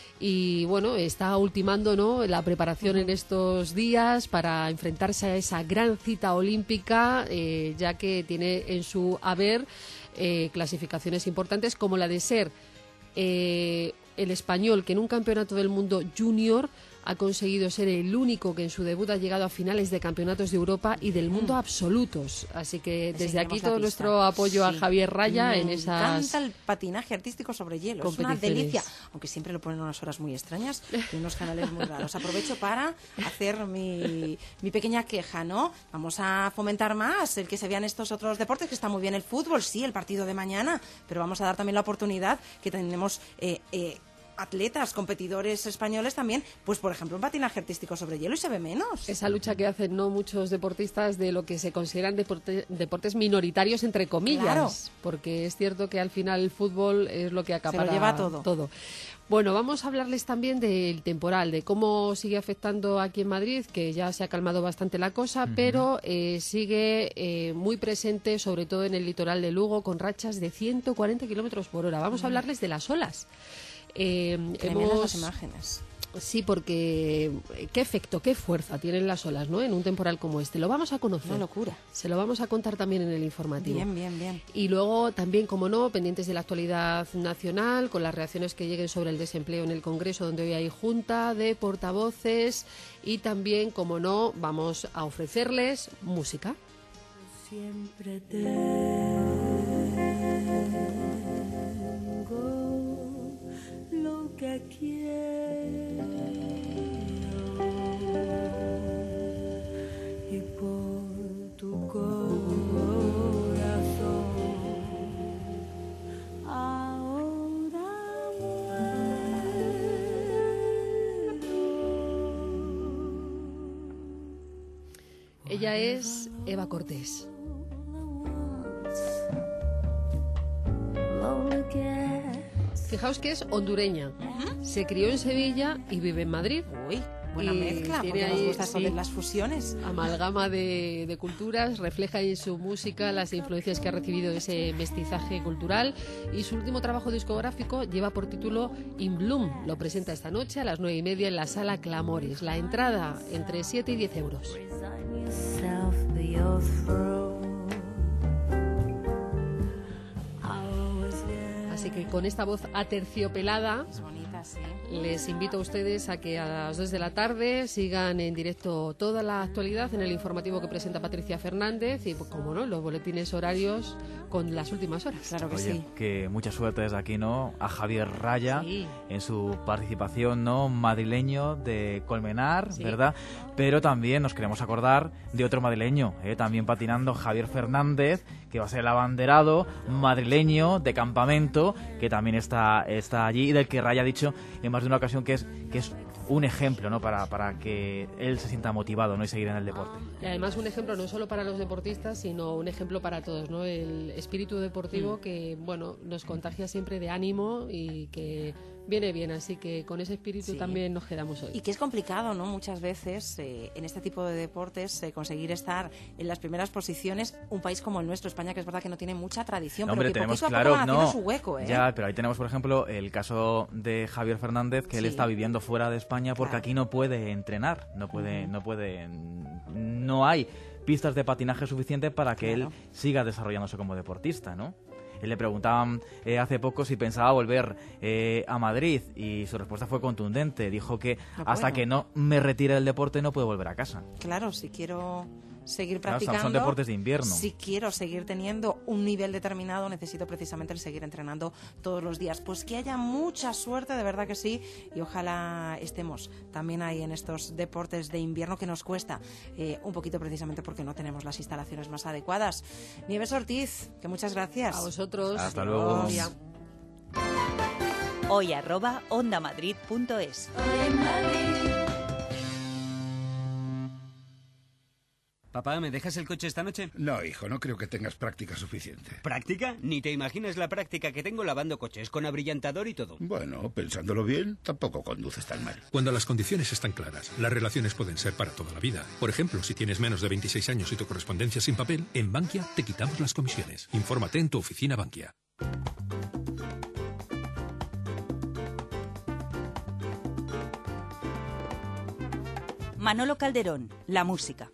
Y bueno, está ultimando, ¿no?, la preparación en estos días para enfrentarse a esa gran cita olímpica, ya que tiene en su haber clasificaciones importantes como la de ser el español que en un campeonato del mundo junior ha conseguido ser el único que en su debut ha llegado a finales de campeonatos de Europa y del mundo absolutos. Así que desde aquí todo nuestro apoyo a Javier Raya en esas... Me encanta el patinaje artístico sobre hielo, es una delicia. Aunque siempre lo ponen a unas horas muy extrañas y unos canales muy raros. Aprovecho para hacer mi pequeña queja, ¿no? Vamos a fomentar más el que se vean estos otros deportes, que está muy bien el fútbol, sí, el partido de mañana, pero vamos a dar también la oportunidad que tenemos... atletas, competidores españoles también, pues por ejemplo un patinaje artístico sobre hielo, y se ve menos. Esa lucha que hacen no muchos deportistas de lo que se consideran deportes minoritarios, entre comillas, porque es cierto que al final el fútbol es lo que acapara, se lo lleva todo. Bueno, vamos a hablarles también del temporal, de cómo sigue afectando aquí en Madrid, que ya se ha calmado bastante la cosa, pero sigue muy presente, sobre todo en el litoral de Lugo, con rachas de 140 kilómetros por hora. Vamos a hablarles de las olas. Tremendas las imágenes. Sí, porque qué efecto, qué fuerza tienen las olas, ¿no?, en un temporal como este. Lo vamos a conocer. Una locura. Se lo vamos a contar también en el informativo. Bien. Y luego también, como no, pendientes de la actualidad nacional, con las reacciones que lleguen sobre el desempleo en el Congreso, donde hoy hay junta de portavoces, y también, como no, vamos a ofrecerles música. Siempre lo que quiero y por tu corazón ahora muero. Ella es Eva Cortés. Fijaos que es hondureña, se crió en Sevilla y vive en Madrid. Buena mezcla, porque nos gusta eso de las fusiones. Amalgama de culturas, refleja en su música las influencias que ha recibido ese mestizaje cultural, y su último trabajo discográfico lleva por título In Bloom. Lo presenta esta noche a las 9:30 en la Sala Clamores. La entrada entre 7 y 10 euros. Así que con esta voz aterciopelada, es bonita, sí. Les invito a ustedes a que a las 2 de la tarde sigan en directo toda la actualidad en el informativo que presenta Patricia Fernández y, como no, los boletines horarios con las últimas horas. Claro que Oye, sí. que mucha suerte desde aquí, ¿no? A Javier Raya Sí. en su participación, ¿no? Madrileño de Colmenar, Sí. ¿verdad? Pero también nos queremos acordar de otro madrileño, también patinando, Javier Fernández, que va a ser el abanderado madrileño de Campamento, que también está allí y del que Raya ha dicho en más de una ocasión que es un ejemplo, ¿no? Para que él se sienta motivado, ¿no? Y seguir en el deporte. Y además un ejemplo no solo para los deportistas, sino un ejemplo para todos, ¿no? El espíritu deportivo que, bueno, nos contagia siempre de ánimo y que viene bien, así que con ese espíritu también nos quedamos hoy. Y que es complicado, ¿no? Muchas veces en este tipo de deportes conseguir estar en las primeras posiciones. Un país como el nuestro, España, que es verdad que no tiene mucha tradición, No, pero hombre, que tenemos, poquito a claro, poco van haciendo no, su hueco, ¿eh? Ya, pero ahí tenemos, por ejemplo, el caso de Javier Fernández, que él Sí. está viviendo fuera de España porque Claro. aquí no puede entrenar, no hay pistas de patinaje suficiente para que Claro. él siga desarrollándose como deportista, ¿no? Le preguntaban hace poco si pensaba volver a Madrid y su respuesta fue contundente. Dijo que No hasta puedo. que no me retire del deporte no puedo volver a casa. Claro, si quiero seguir Claro, practicando, son deportes de invierno. si quiero seguir teniendo un nivel determinado, necesito precisamente el seguir entrenando todos los días. Pues que haya mucha suerte, de verdad que sí, y ojalá estemos también ahí en estos deportes de invierno que nos cuesta un poquito, precisamente porque no tenemos las instalaciones más adecuadas. Nieves Ortiz, que muchas gracias. A vosotros. Hasta luego. Adiós. hoy@ondamadrid.es. Papá, ¿me dejas el coche esta noche? No, hijo, no creo que tengas práctica suficiente. ¿Práctica? Ni te imaginas la práctica que tengo lavando coches, con abrillantador y todo. Bueno, pensándolo bien, tampoco conduces tan mal. Cuando las condiciones están claras, las relaciones pueden ser para toda la vida. Por ejemplo, si tienes menos de 26 años y tu correspondencia sin papel, en Bankia te quitamos las comisiones. Infórmate en tu oficina Bankia. Manolo Calderón, la música.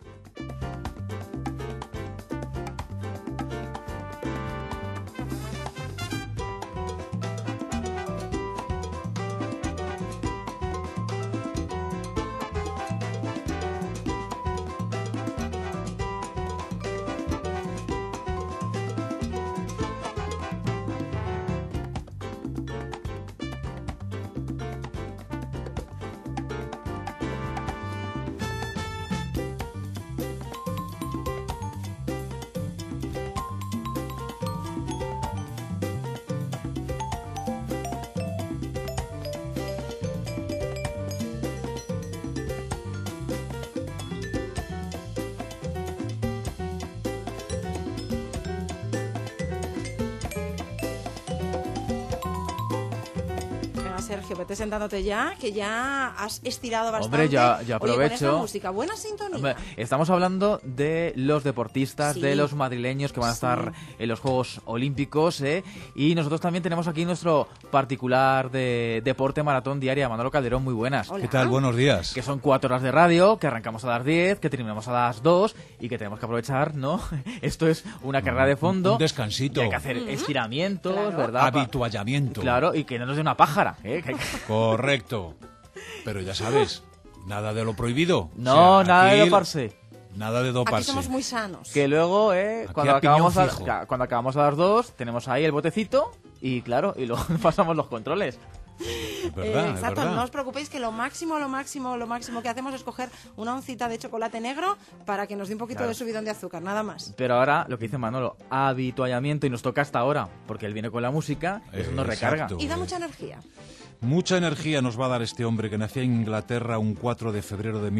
Sergio, vete sentándote ya, que ya has estirado bastante. Hombre, ya Oye, aprovecho. con esta música, buena sintonía. Hombre, estamos hablando de los deportistas, Sí. de los madrileños que van a estar en los Juegos Olímpicos, y nosotros también tenemos aquí nuestro particular de deporte maratón diaria. Manolo Calderón, muy buenas. ¿Qué tal? Buenos días. Que son 4 horas de radio, que arrancamos a las 10, que terminamos a las 2 y que tenemos que aprovechar, ¿no? Esto es una carrera de fondo. Un descansito. Y hay que hacer estiramientos, ¿verdad? Habituallamiento. Claro, y que no nos dé una pájara, ¿eh? Correcto. Pero ya sabes, nada de lo prohibido. No, O sea, nada de aquí doparse. Nada de doparse. Aquí somos muy sanos. Que luego, cuando a piñón acabamos, fijo. cuando acabamos a las 2, tenemos ahí el botecito y claro, y luego pasamos los controles. Es verdad, es Exacto, verdad. no os preocupéis que lo máximo que hacemos es coger una oncita de chocolate negro para que nos dé un poquito Claro. de subidón de azúcar, nada más. Pero ahora, lo que dice Manolo, habituallamiento, y nos toca hasta ahora, porque él viene con la música, eso nos recarga. Exacto. Y da mucha energía. Mucha energía nos va a dar este hombre que nació en Inglaterra un 4 de febrero de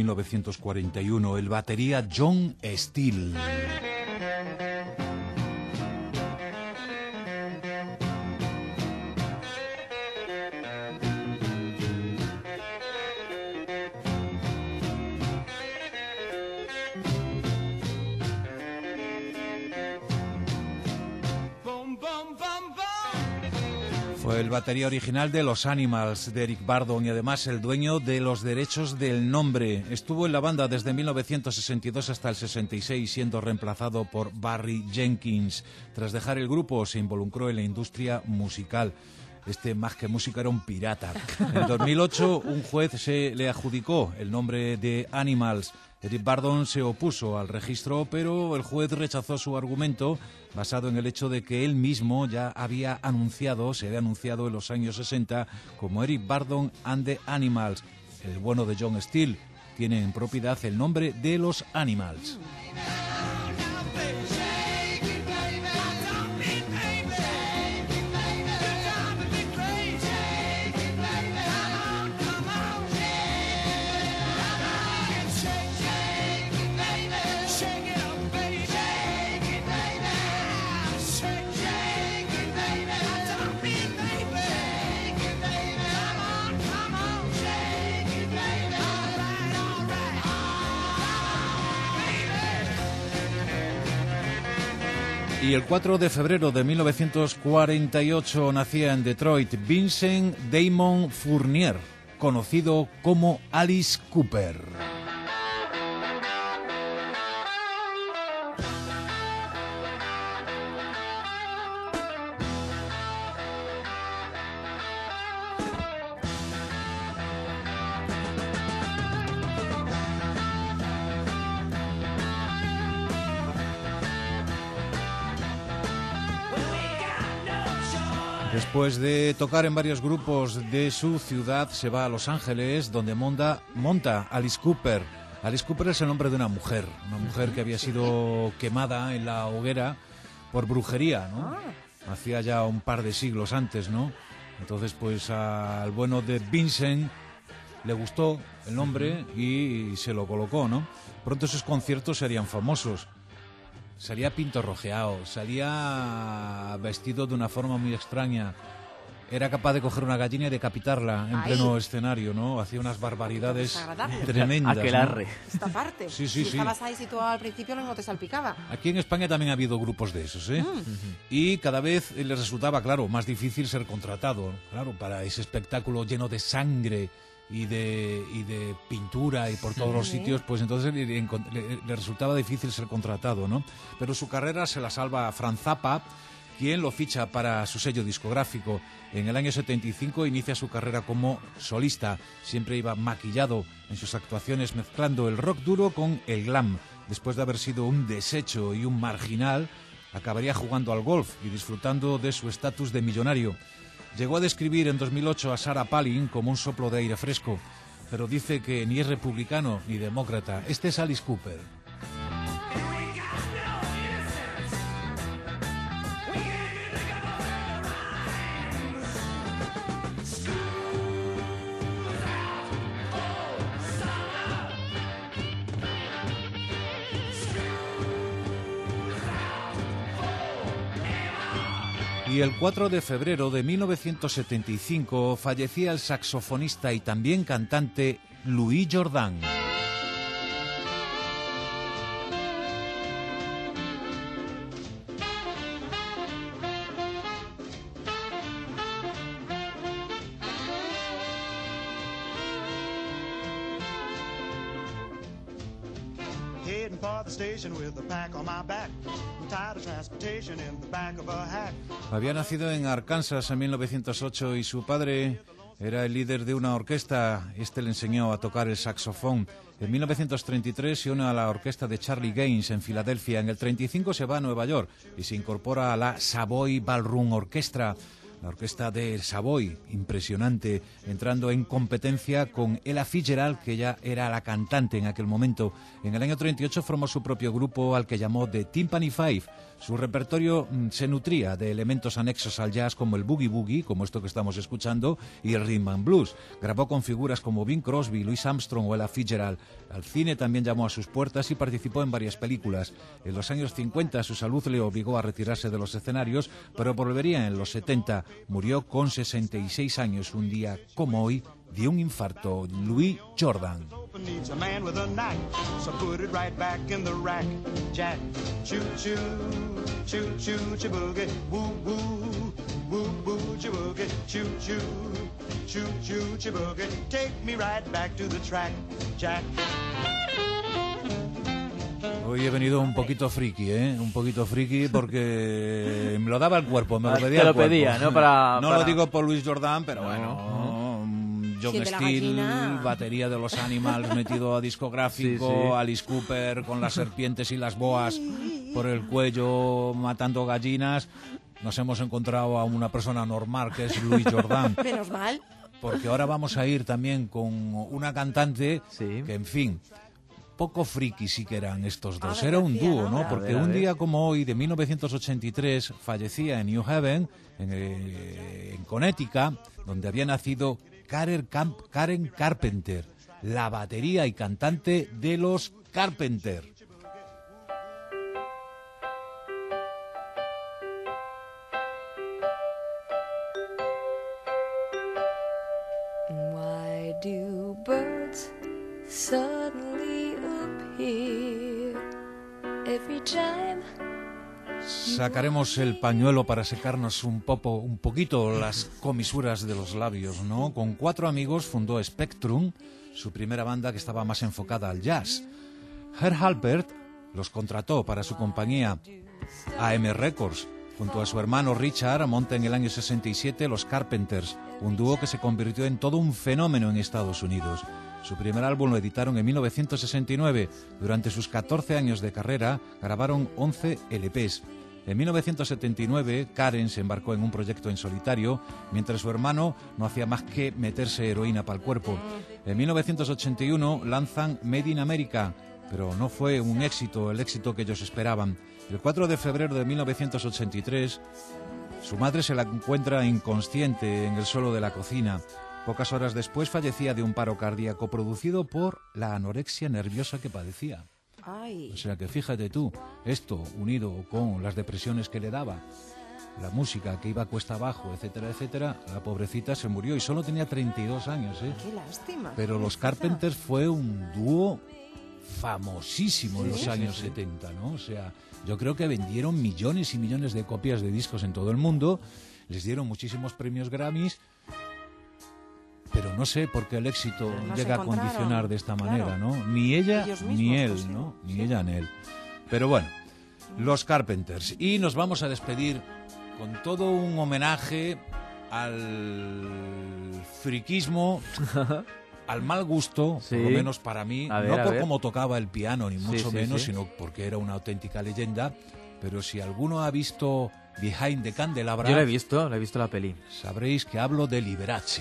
1941, el batería John Steele. Fue el batería original de Los Animals, de Eric Burdon, y además el dueño de los derechos del nombre. Estuvo en la banda desde 1962 hasta el 66, siendo reemplazado por Barry Jenkins. Tras dejar el grupo, se involucró en la industria musical. Más que músico, era un pirata. En 2008, un juez se le adjudicó el nombre de Animals. Eric Burdon se opuso al registro, pero el juez rechazó su argumento, basado en el hecho de que él mismo ya se había anunciado en los años 60 como Eric Burdon and the Animals. El bueno de John Steele tiene en propiedad el nombre de los Animals. Y el 4 de febrero de 1948 nacía en Detroit Vincent Damon Fournier, conocido como Alice Cooper. Después de tocar en varios grupos de su ciudad, se va a Los Ángeles, donde monta Alice Cooper. Alice Cooper es el nombre de una mujer que había sido quemada en la hoguera por brujería, ¿no? Hacía ya un par de siglos antes, ¿no? Entonces, pues al bueno de Vincent le gustó el nombre y se lo colocó, ¿no? Pronto esos conciertos serían famosos. Salía pintorrojeado, salía vestido de una forma muy extraña. Era capaz de coger una gallina y decapitarla en pleno escenario, ¿no? Hacía unas barbaridades tremendas. Aquelarre. ¿No? Esta parte. Sí. Estabas ahí situado al principio, no te salpicaba. Aquí en España también ha habido grupos de esos, ¿eh? Y cada vez les resultaba, claro, más difícil ser contratado, claro, para ese espectáculo lleno de sangre y de pintura y por todos los sitios, pues entonces le resultaba difícil ser contratado, ¿no? Pero su carrera se la salva Frank Zappa, quien lo ficha para su sello discográfico. En el año 75 inicia su carrera como solista. Siempre iba maquillado en sus actuaciones, mezclando el rock duro con el glam. Después de haber sido un desecho y un marginal, acabaría jugando al golf y disfrutando de su estatus de millonario. Llegó a describir en 2008 a Sarah Palin como un soplo de aire fresco, pero dice que ni es republicano ni demócrata. Este es Alice Cooper. Y el 4 de febrero de 1975 fallecía el saxofonista y también cantante Louis Jordan. Había nacido en Arkansas en 1908 y su padre era el líder de una orquesta. Este le enseñó a tocar el saxofón. En 1933 se une a la orquesta de Charlie Gaines en Filadelfia. En el 35 se va a Nueva York y se incorpora a la Savoy Ballroom Orchestra. La orquesta de Savoy, impresionante, entrando en competencia con Ella Fitzgerald, que ya era la cantante en aquel momento. En el año 38 formó su propio grupo al que llamó The Timpani Five. Su repertorio se nutría de elementos anexos al jazz como el boogie boogie, como esto que estamos escuchando, y el rhythm and blues. Grabó con figuras como Bing Crosby, Louis Armstrong o Ella Fitzgerald. Al cine también llamó a sus puertas y participó en varias películas. En los años 50 su salud le obligó a retirarse de los escenarios, pero volvería en los 70. Murió con 66 años, un día como hoy, de un infarto. Louis Jordan. Needs a man with a knife, so put it right back in the rack. Jack, choo choo, choo choo, choo boogie, woo woo. Woo woo chiboogie, choo choo, choo choo chiboogie, take me right back to the track, Jack. Hoy he venido un poquito friki, un poquito friki porque me lo daba el cuerpo, me lo pedía el cuerpo. pedía, ¿no? No lo digo por Luis Jordan, pero bueno. John Steele, batería de los Animals metido a discográfico, Sí. Alice Cooper con las serpientes y las boas por el cuello matando gallinas. Nos hemos encontrado a una persona normal que es Luis Jordan. Menos mal. Porque ahora vamos a ir también con una cantante que, en fin, poco friki sí que eran estos dos. Era un dúo, ¿no? Porque un día como hoy, de 1983, fallecía en New Haven, en Connecticut, donde había nacido Karen Carpenter, la batería y cantante de los Carpenter. Why do birds suddenly appear every time? Sacaremos el pañuelo para secarnos un poquito las comisuras de los labios, ¿no? Con 4 amigos fundó Spectrum, su primera banda que estaba más enfocada al jazz. Herb Alpert los contrató para su compañía AM Records. Junto a su hermano Richard monta en el año 67 los Carpenters, un dúo que se convirtió en todo un fenómeno en Estados Unidos. Su primer álbum lo editaron en 1969. Durante sus 14 años de carrera grabaron 11 LPs. En 1979, Karen se embarcó en un proyecto en solitario, mientras su hermano no hacía más que meterse heroína para el cuerpo. En 1981 lanzan Made in America, pero no fue un éxito, el éxito que ellos esperaban. El 4 de febrero de 1983, su madre se la encuentra inconsciente en el suelo de la cocina. Pocas horas después fallecía de un paro cardíaco producido por la anorexia nerviosa que padecía. Ay. O sea que fíjate tú, esto unido con las depresiones que le daba, la música que iba cuesta abajo, etcétera, etcétera, la pobrecita se murió y solo tenía 32 años. Qué lástima. Pero los Carpenters fue un dúo famosísimo en los Sí, años sí, sí. 70, ¿no? O sea, yo creo que vendieron millones y millones de copias de discos en todo el mundo, les dieron muchísimos premios Grammys, pero no sé por qué el éxito no llega se a condicionar encontraron, de esta claro. manera, ¿no? Ni ella Ellos ni mismos, él, pues, ¿no? Ni ella ni él. Pero bueno, los Carpenters. Y nos vamos a despedir con todo un homenaje al friquismo, al mal gusto, Sí. por lo menos para mí, A ver, no a por ver. cómo tocaba el piano, ni Sí, mucho sí, menos, sí. sino porque era una auténtica leyenda. Pero si alguno ha visto Behind the Candelabra, Yo la he visto la peli. sabréis que hablo de Liberace.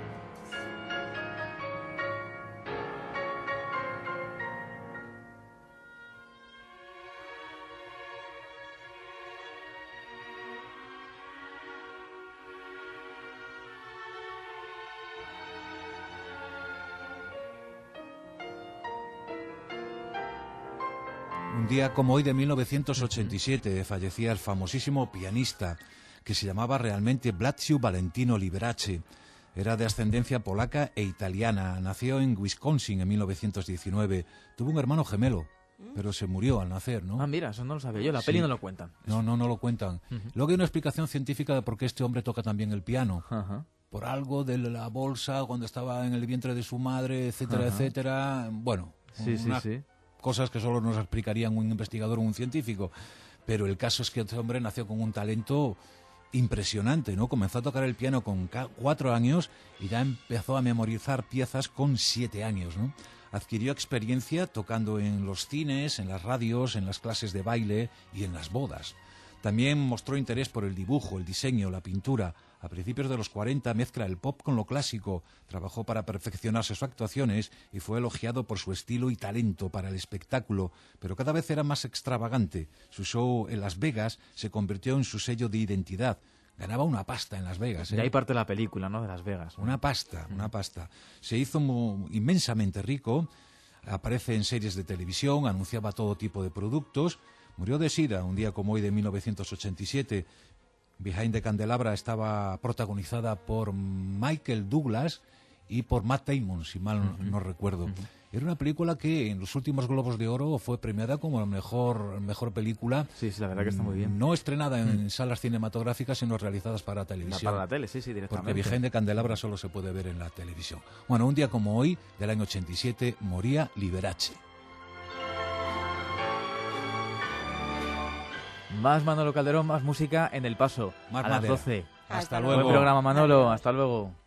Un día como hoy de 1987 fallecía el famosísimo pianista que se llamaba realmente Blasio Valentino Liberace. Era de ascendencia polaca e italiana. Nació en Wisconsin en 1919. Tuvo un hermano gemelo, pero se murió al nacer, ¿no? Ah, mira, eso no lo sabía yo. La peli Sí. no lo cuentan. No lo cuentan. Luego hay una explicación científica de por qué este hombre toca también el piano. Ajá. Por algo de la bolsa cuando estaba en el vientre de su madre, etcétera, Ajá. etcétera. Bueno, Sí, sí, sí. cosas que solo nos explicarían un investigador o un científico. Pero el caso es que este hombre nació con un talento impresionante, ¿no? Comenzó a tocar el piano con 4 años y ya empezó a memorizar piezas con 7 años, ¿no? Adquirió experiencia tocando en los cines, en las radios, en las clases de baile y en las bodas. También mostró interés por el dibujo, el diseño, la pintura. A principios de los 40 mezcla el pop con lo clásico, trabajó para perfeccionar sus actuaciones y fue elogiado por su estilo y talento para el espectáculo, pero cada vez era más extravagante. Su show en Las Vegas se convirtió en su sello de identidad. Ganaba una pasta en Las Vegas. De ahí parte la película, ¿no? De Las Vegas. Una pasta. Se hizo inmensamente rico, aparece en series de televisión, anunciaba todo tipo de productos. Murió de sida un día como hoy de 1987. Behind the Candelabra estaba protagonizada por Michael Douglas y por Matt Damon, si mal no recuerdo. Era una película que en los últimos Globos de Oro fue premiada como la mejor película. Sí, la verdad que está muy bien. No estrenada en salas cinematográficas, sino realizadas para televisión. Para la tele, sí, directamente. Porque Virgen de Candelabra solo se puede ver en la televisión. Bueno, un día como hoy, del año 87, moría Liberace. Más Manolo Calderón, más música en El Paso. Más a las madera. 12. Hasta luego. Buen programa, Manolo. Hasta luego.